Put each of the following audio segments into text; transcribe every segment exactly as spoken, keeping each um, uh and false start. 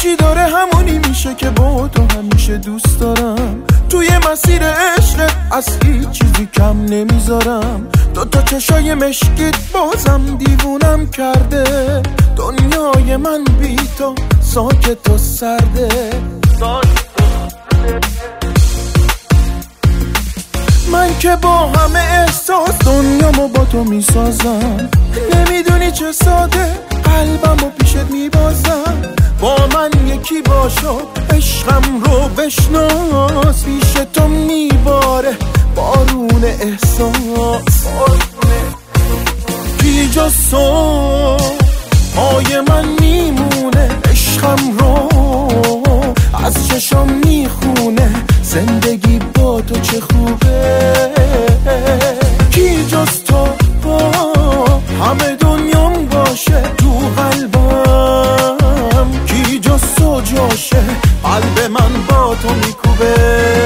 هرچی داره همونی میشه که با تو همیشه دوست دارم. توی مسیر عشق از هیچ چیزی کم نمیذارم. دو تا چشای مشکیت بازم دیوونم کرده. دنیای من بی تو ساکت و سرده. من که با همه احساس دنیامو با تو میسازم. نمیدونی چه ساده قلبمو پیشت میبازم. با من یکی باشو عشقم رو بشناس. پیش تو میباره بارون احساس. بی جز تو پای من میمونه. عشقم رو از چشم میخونه. زندگی با تو چه خوبه. کی جز تو همه دنیام باشه تو قلبم. کی جز تو جاشه قلب من با تو میکوبه.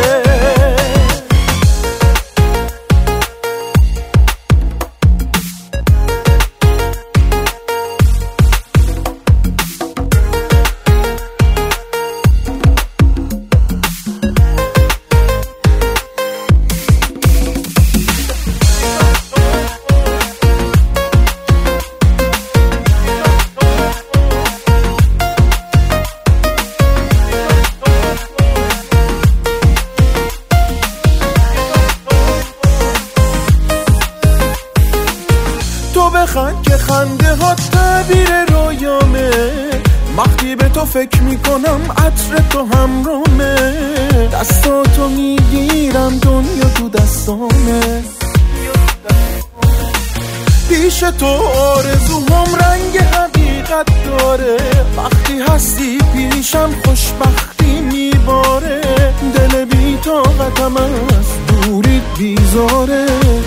تو بخند که خنده ها تعبیر رویامه. وقتی به تو فکر میکنم عطر تو همرامه. دستاتو میگیرم دنیا تو دستامه. پیش تو آرزوهام رنگ حقیقت داره. وقتی هستی پیشم خوشبختی میباره. دل بی طاقتم از دوریت بیزاره.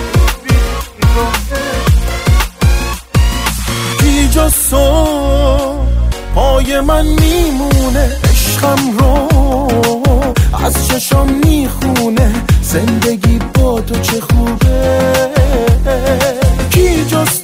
بی جز تو پای من میمونه. عشقم رو از چشم میخونه. زندگی با تو چه خوبه. کی جز